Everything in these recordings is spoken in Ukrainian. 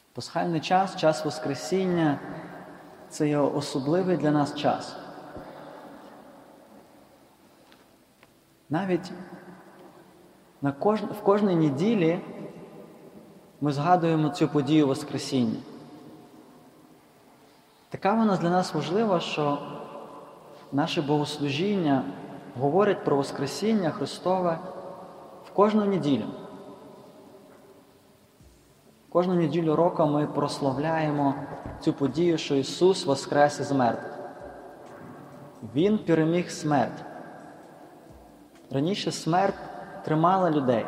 Пасхальний час, час Воскресіння – це є особливий для нас час. Навіть в кожній неділі ми згадуємо цю подію Воскресіння. Така вона для нас важлива, що наше богослужіння говорить про Воскресіння Христове в кожну неділю. Кожну неділю року ми прославляємо цю подію, що Ісус воскрес із мертвих. Він переміг смерть. Раніше смерть тримала людей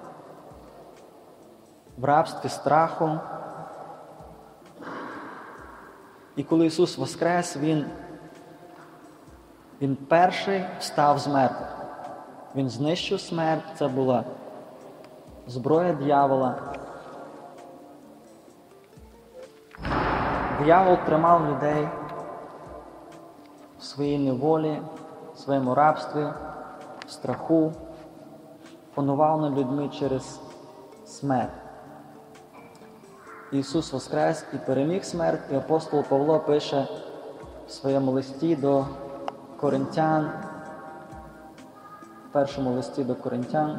в рабстві страху. І коли Ісус воскрес, Він перший встав з мертвих. Він знищив смерть, це була зброя диявола. Диявол тримав людей в своїй неволі, в своєму рабстві, в страху, панував над людьми через смерть. Ісус воскрес і переміг смерть, і апостол Павло пише в своєму листі до Коринтян, в першому листі до Коринтян,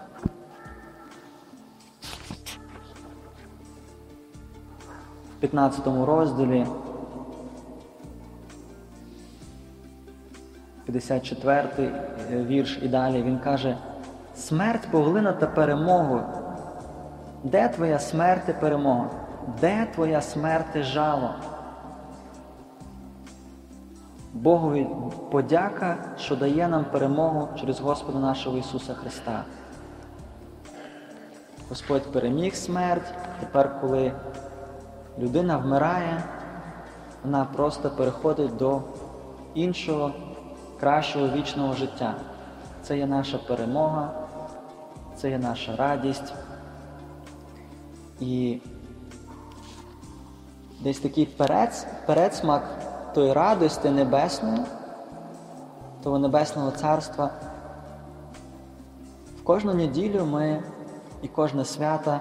в 15 розділі, 54 вірш і далі, він каже: «Смерть поглинута перемогою. Де твоя смерть і перемога? Де твоя смерть і жало? Богові подяка, що дає нам перемогу через Господа нашого Ісуса Христа». Господь переміг смерть. Тепер, коли людина вмирає, вона просто переходить до іншого, кращого вічного життя. Це є наша перемога, це є наша радість. І десь такий передсмак тої радості небесної, того небесного царства. В кожну неділю ми і кожне свято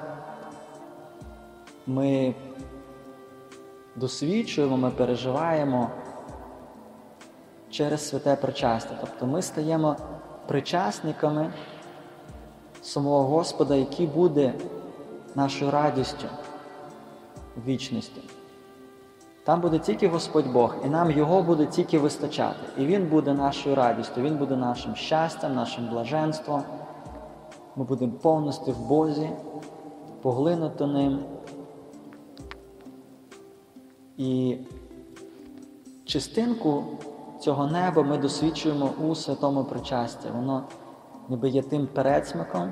ми досвідчуємо, ми переживаємо через святе причастя. Тобто ми стаємо причасниками самого Господа, який буде нашою радістю в вічності. Там буде тільки Господь Бог, і нам Його буде тільки вистачати. І Він буде нашою радістю, Він буде нашим щастям, нашим блаженством. Ми будемо повністю в Бозі, поглинуті Ним. І частинку цього неба ми досвідчуємо у святому причасті. Воно ніби є тим передсмаком.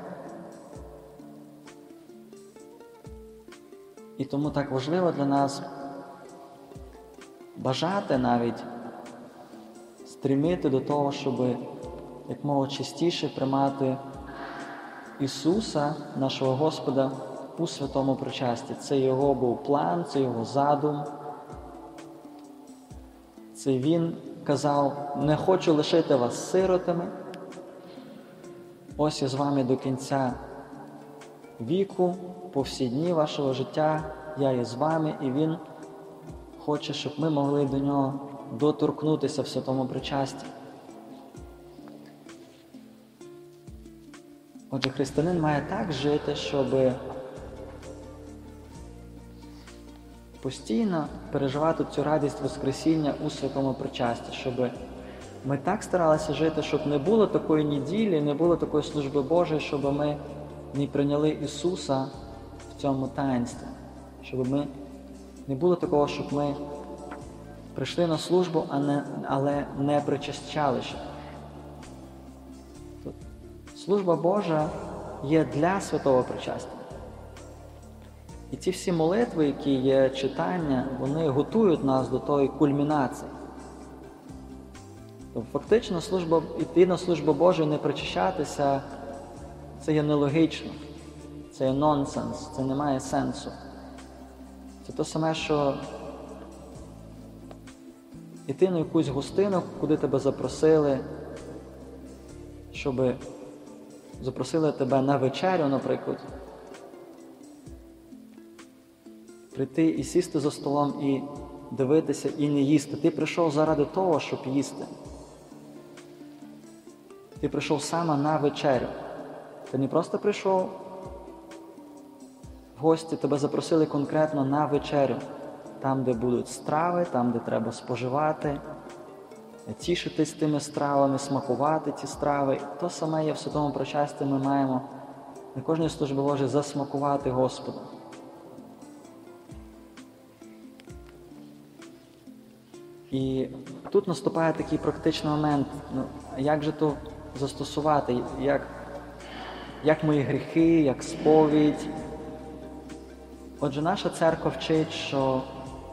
І тому так важливо для нас бажати навіть, стрімити до того, щоб якмога частіше приймати Ісуса, нашого Господа, у святому причасті. Це Його був план, це Його задум. Це Він казав: «Не хочу лишити вас сиротами. Ось я з вами до кінця віку, по всі дні вашого життя, я є з вами». І Він хоче, щоб ми могли до Нього доторкнутися в святому причасті. Отже, християнин має так жити, щоб постійно переживати цю радість Воскресіння у святому причасті, щоб ми так старалися жити, щоб не було такої неділі, не було такої служби Божої, щоб ми не прийняли Ісуса в цьому таїнстві. Щоб ми не було такого, щоб ми прийшли на службу, але не причащалися. Служба Божа є для святого причастя. І ці всі молитви, які є читання, вони готують нас до тої кульмінації. Тобто, фактично, йти на службу Божу і не причащатися – це є нелогічно, це є нонсенс, це не має сенсу. Це те саме, що йти на якусь гостину, куди тебе запросили, щоб запросили тебе на вечерю, наприклад. прийти і сісти за столом і дивитися і не їсти. Ти прийшов заради того, щоб їсти. Ти прийшов саме на вечерю. Ти не просто прийшов в гості, тебе запросили конкретно на вечерю. Там, де будуть страви, там, де треба споживати, тішитись тими стравами, смакувати ті страви. То саме є в Святому Причасті, ми маємо на кожній службі Божій засмакувати Господу. І тут наступає такий практичний момент, як же то застосувати, як мої гріхи, як сповідь. Отже, наша церква вчить, що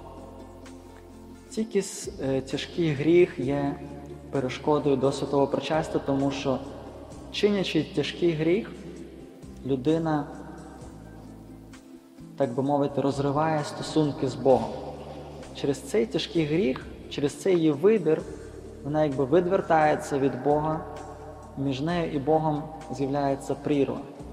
тільки тяжкий гріх є перешкодою до святого причастя, тому що, чинячи тяжкий гріх, людина, так би мовити, розриває стосунки з Богом. Через цей тяжкий гріх, через цей її вибір, вона якби відвертається від Бога, між нею і Богом з'являється прірва.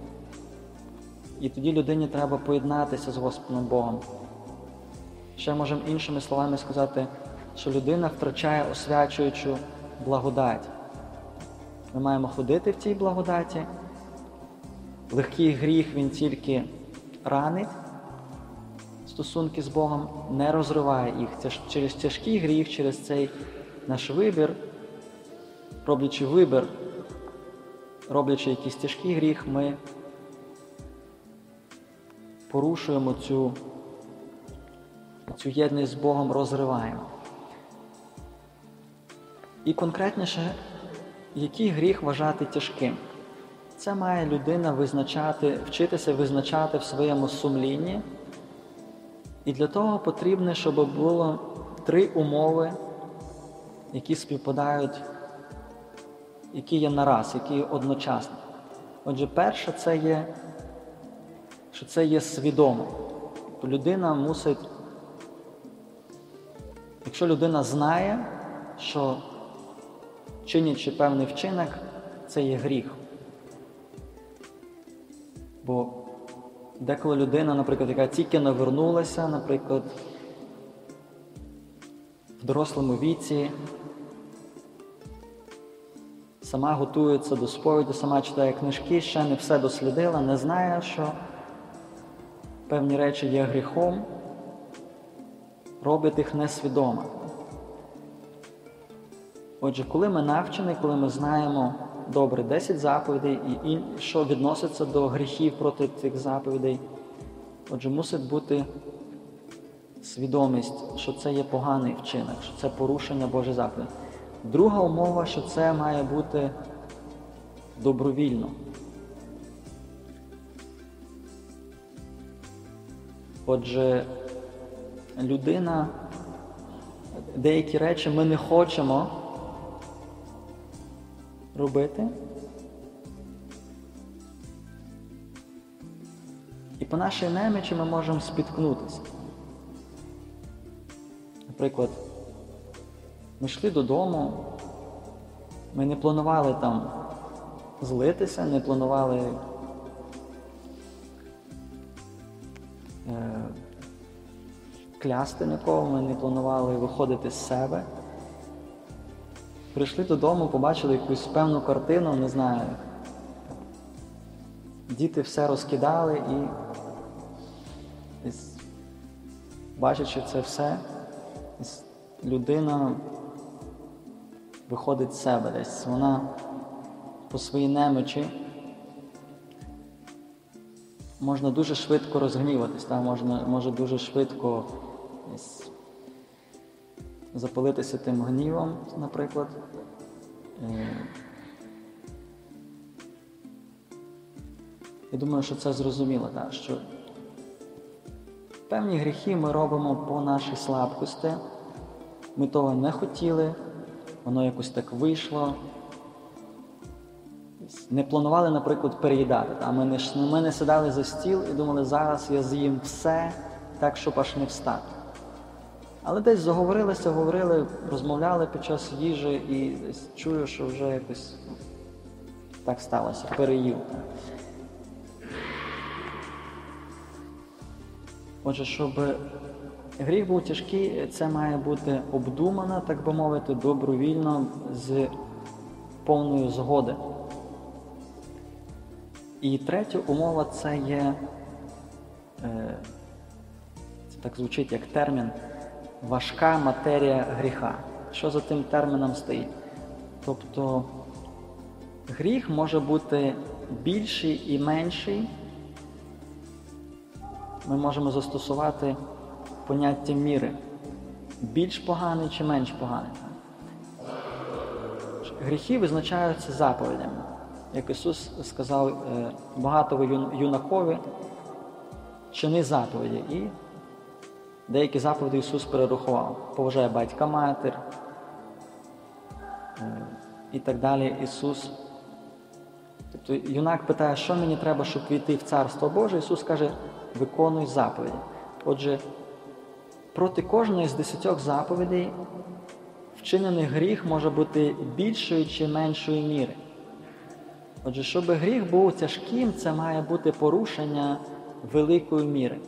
І тоді людині треба поєднатися з Господом Богом. Ще можемо іншими словами сказати, що людина втрачає освячуючу благодать. Ми маємо ходити в цій благодаті. Легкий гріх, він тільки ранить стосунки з Богом, не розриває їх. Через тяжкий гріх, через цей наш вибір, роблячи якийсь тяжкий гріх, ми порушуємо цю єдність з Богом, розриваємо. І конкретніше, який гріх вважати тяжким? Це має людина вчитися визначати в своєму сумлінні. І для того потрібно, щоб було 3 умови, які співпадають, які є нараз, які є одночасно. Отже, перше, що це є свідомо. Тобто людина мусить, якщо людина знає, що чинячи певний вчинок, це є гріх. Бо деколи людина, наприклад, яка тільки навернулася, наприклад, в дорослому віці, сама готується до сповіді, сама читає книжки, ще не все дослідила, не знає, що певні речі є гріхом, робить їх несвідомо. Отже, коли ми навчені, коли ми знаємо добре 10 заповідей і що відноситься до гріхів проти цих заповідей, отже, мусить бути свідомість, що це є поганий вчинок, що це порушення Божої заповіді. Друга умова, що це має бути добровільно. Отже, людина, деякі речі ми не хочемо робити. І по нашій немічі ми можемо спіткнутися. Наприклад, ми йшли додому, ми не планували там злитися, не планували клясти нікого, ми не планували виходити з себе. Прийшли додому, побачили якусь певну картину, не знаю, діти все розкидали і бачачи це все, людина виходить з себе десь. Вона по своїй немочі можна дуже швидко розгніватись, може дуже швидко запалитися тим гнівом, наприклад. Я думаю, що це зрозуміло, так, що певні гріхи ми робимо по нашій слабкості. Ми того не хотіли, воно якось так вийшло. Не планували, наприклад, переїдати. Ми не сідали за стіл і думали, зараз я з'їм все, так, щоб аж не встати. Але десь говорили, розмовляли під час їжі і десь чую, що вже якось так сталося, переїв. Отже, щоб гріх був тяжкий, це має бути обдумано, так би мовити, добровільно, з повною згоди. І третя умова – це є, це так звучить як термін, важка матерія гріха. Що за тим терміном стоїть? Тобто гріх може бути більший і менший. Ми можемо застосувати поняття міри. Більш поганий чи менш поганий. Гріхи визначаються заповідями. Як Ісус сказав багатому юнакові, чини заповіді. І деякі заповіді Ісус перерахував. Поважай батька-матір і так далі. Ісус. Тобто юнак питає, що мені треба, щоб війти в Царство Боже? Ісус каже, виконуй заповіді. Отже, проти кожної з 10 заповідей вчинений гріх може бути більшої чи меншої міри. Отже, щоб гріх був тяжким, це має бути порушення великої міри.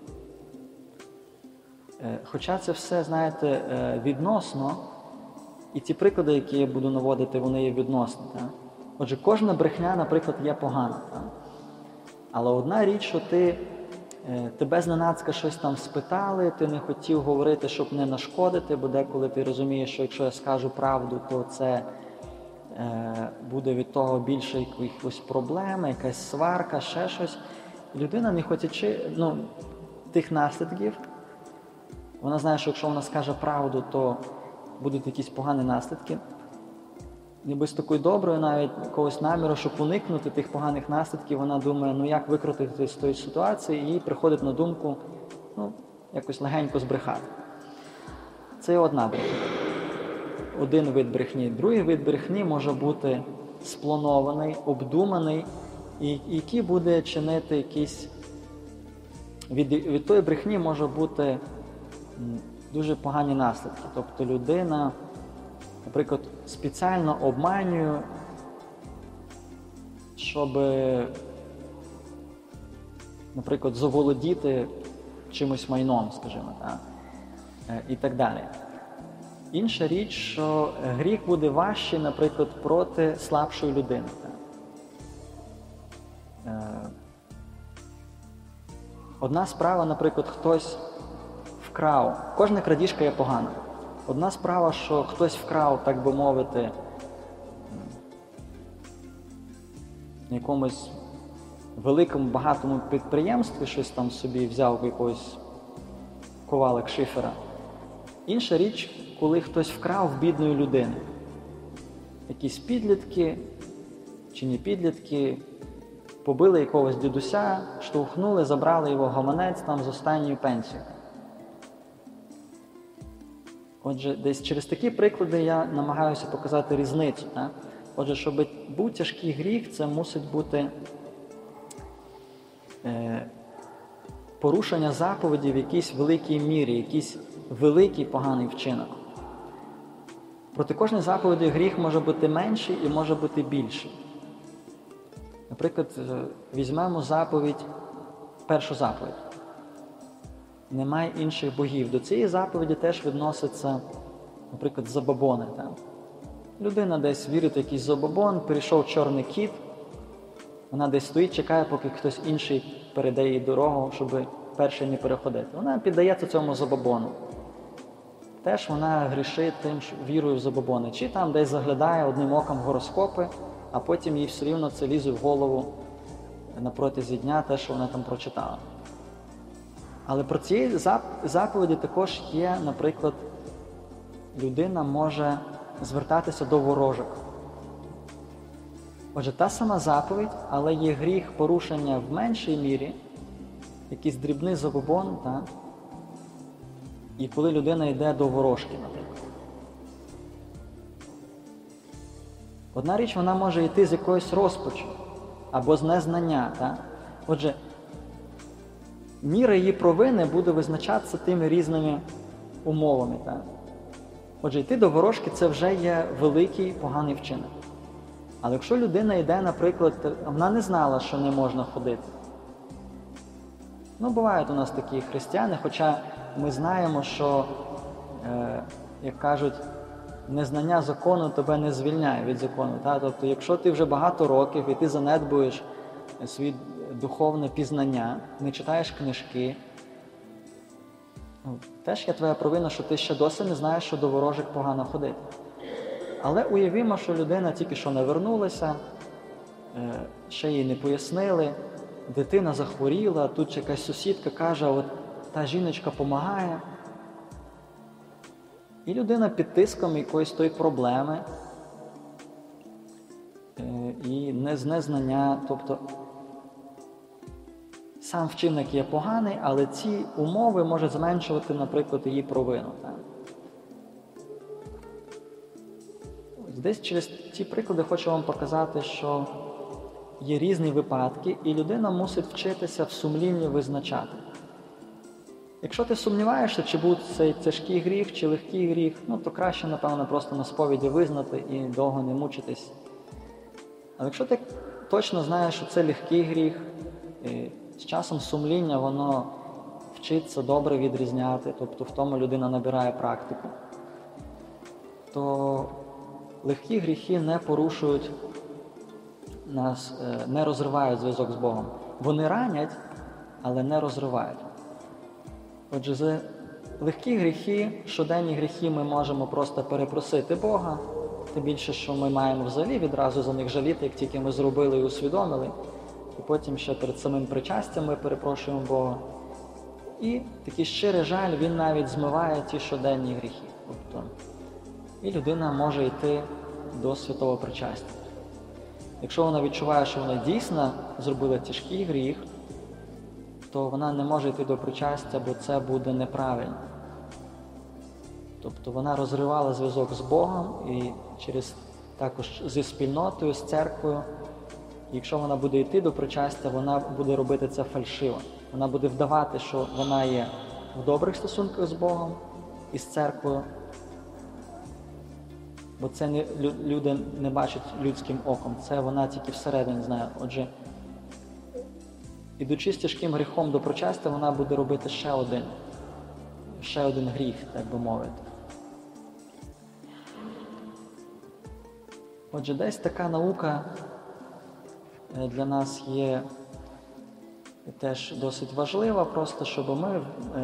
Хоча це все, знаєте, відносно, і ті приклади, які я буду наводити, вони є відносні. Так? Отже, кожна брехня, наприклад, є погана. Так? Але одна річ, що тебе зненацька щось там спитали, ти не хотів говорити, щоб не нашкодити, бо деколи ти розумієш, що якщо я скажу правду, то це буде від того більше якихось проблем, якась сварка, ще щось. Людина, не хотячи тих наслідків, вона знає, що якщо вона скаже правду, то будуть якісь погані наслідки. Ніби з такою доброю навіть якогось наміру, щоб уникнути тих поганих наслідків, вона думає, як викрутити з тої ситуації, і їй приходить на думку, якось легенько збрехати. Це одна брехня. Один вид брехні. Другий вид брехні може бути спланований, обдуманий, і який буде чинити якісь... Від тої брехні може бути дуже погані наслідки. Тобто людина, наприклад, спеціально обманює, щоб, наприклад, заволодіти чимось майном, скажімо, так? І так далі. Інша річ, що гріх буде важчий, наприклад, проти слабшої людини. Одна справа, наприклад, хтось вкрав. Кожна крадіжка є погана. Одна справа, що хтось вкрав, так би мовити, на якомусь великому, багатому підприємстві, щось там собі взяв якогось ковалик шифера. Інша річ, коли хтось вкрав в бідної людини. Якісь підлітки, чи не підлітки, побили якогось дідуся, штовхнули, забрали його гаманець там з останньою пенсією. Отже, десь через такі приклади я намагаюся показати різницю. Так? Отже, щоб був тяжкий гріх, це мусить бути порушення заповіді в якійсь великій мірі, якийсь великий поганий вчинок. Проти кожної заповіді гріх може бути менший і може бути більший. Наприклад, візьмемо першу заповідь. Немає інших богів. До цієї заповіді теж відноситься, наприклад, забобони. Так? Людина десь вірить в якийсь забобон, прийшов чорний кіт, вона десь стоїть, чекає, поки хтось інший передає їй дорогу, щоб перший не переходити. Вона піддається цьому забобону. Теж вона грішить тим, що вірою в забобони. Чи там десь заглядає одним оком гороскопи, а потім їй все рівно це лізе в голову на протязі дня, те, що вона там прочитала. Але про цієї заповіді також є, наприклад, людина може звертатися до ворожок. Отже, та сама заповідь, але є гріх порушення в меншій мірі, якийсь дрібний забобон, так? І коли людина йде до ворожки, наприклад. Одна річ, вона може йти з якоїсь розпачу або з незнання. Так? Отже, міра її провини буде визначатися тими різними умовами. Так? Отже, йти до ворожки – це вже є великий поганий вчинок. Але якщо людина йде, наприклад, вона не знала, що не можна ходити. Бувають у нас такі християни, хоча ми знаємо, що, як кажуть, незнання закону тебе не звільняє від закону. Тобто, якщо ти вже багато років і ти занедбуєш своє духовне пізнання, не читаєш книжки, теж є твоя провина, що ти ще досі не знаєш, що до ворожих погано ходити. Але уявімо, що людина тільки що навернулася, ще їй не пояснили, дитина захворіла, тут якась сусідка каже, от та жіночка допомагає. І людина під тиском якоїсь тої проблеми і незнання, тобто сам вчинок є поганий, але ці умови можуть зменшувати, наприклад, її провину. Десь через ці приклади хочу вам показати, що є різні випадки, і людина мусить вчитися в сумлінні визначати. Якщо ти сумніваєшся, чи був цей тяжкий гріх, чи легкий гріх, то краще, напевно, просто на сповіді визнати і довго не мучитись. Але якщо ти точно знаєш, що це легкий гріх, і з часом сумління воно вчиться добре відрізняти, тобто в тому людина набирає практику, то легкі гріхи не порушують нас, не розривають зв'язок з Богом. Вони ранять, але не розривають. Отже, за легкі гріхи, щоденні гріхи ми можемо просто перепросити Бога, тим більше, що ми маємо взагалі відразу за них жаліти, як тільки ми зробили і усвідомили. І потім ще перед самим причастям ми перепрошуємо Бога. І такий щирий жаль, він навіть змиває ті щоденні гріхи. Тобто, і людина може йти до святого причастя. Якщо вона відчуває, що вона дійсно зробила тяжкий гріх, то вона не може йти до причастя, бо це буде неправильно. Тобто вона розривала зв'язок з Богом і також зі спільнотою, з церквою. І якщо вона буде йти до причастя, вона буде робити це фальшиво. Вона буде вдавати, що вона є в добрих стосунках з Богом і з церквою, бо це люди не бачать людським оком, це вона тільки всередині знає. Отже, ідучи з тяжким гріхом до причастя, вона буде робити ще один гріх, так би мовити. Отже, десь така наука для нас є теж досить важлива, просто щоб ми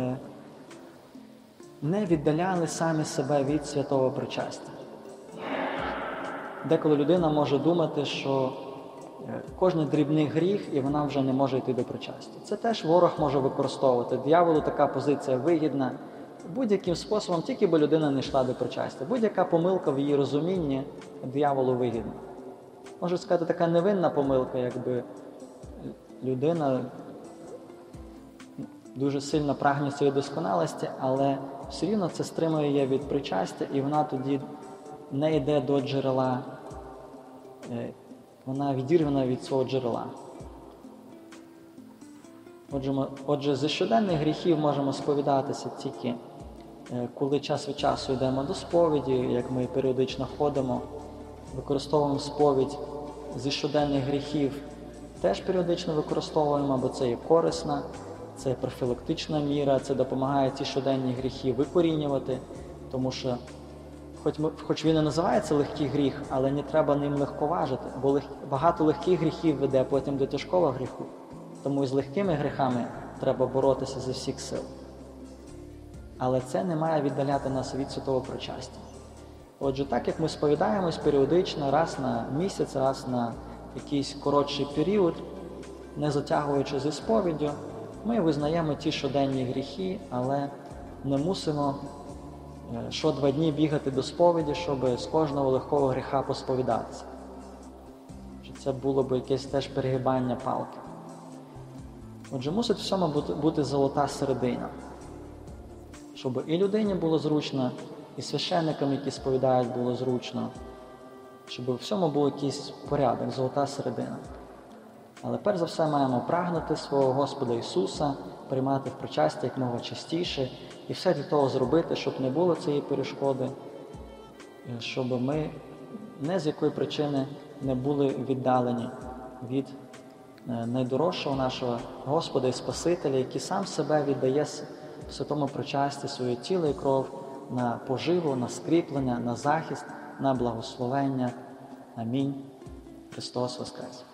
не віддаляли самі себе від святого причастя. Деколи людина може думати, що кожен дрібний гріх, і вона вже не може йти до причастя. Це теж ворог може використовувати. Дияволу така позиція вигідна. Будь-яким способом, тільки бо людина не йшла до причастя. Будь-яка помилка в її розумінні дияволу вигідна. Можу сказати, така невинна помилка, якби людина дуже сильно прагне цієї досконалості, але все рівно це стримує її від причастя, і вона тоді не йде до джерела, вона відірвана від свого джерела. Отже, зі щоденних гріхів можемо сповідатися тільки, коли час від часу йдемо до сповіді, як ми періодично ходимо, використовуємо сповідь. Зі щоденних гріхів теж періодично використовуємо, бо це є корисна, це профілактична міра, це допомагає ці щоденні гріхи викорінювати, тому що хоч він і називається легкий гріх, але не треба ним легковажити, бо багато легких гріхів веде потім до тяжкого гріху. Тому і з легкими гріхами треба боротися зі всіх сил. Але це не має віддаляти нас від святого причастя. Отже, так як ми сповідаємось періодично, раз на місяць, раз на якийсь коротший період, не затягуючи зі сповіддю, ми визнаємо ті щоденні гріхи, але не мусимо що 2 дні бігати до сповіді, щоб з кожного легкого гріха посповідатися. Це було б якесь теж перегибання палки. Отже, мусить в цьому бути золота середина, щоб і людині було зручно, і священникам, які сповідають, було зручно, щоб у всьому був якийсь порядок, золота середина. Але перш за все маємо прагнути свого Господа Ісуса, приймати в причастя якомога частіше, і все для того зробити, щоб не було цієї перешкоди, щоб ми не з якої причини не були віддалені від найдорожчого нашого Господа і Спасителя, який сам себе віддає в святому причасті, своє тіло і кров на поживу, на скріплення, на захист, на благословення. Амінь. Христос Воскрес!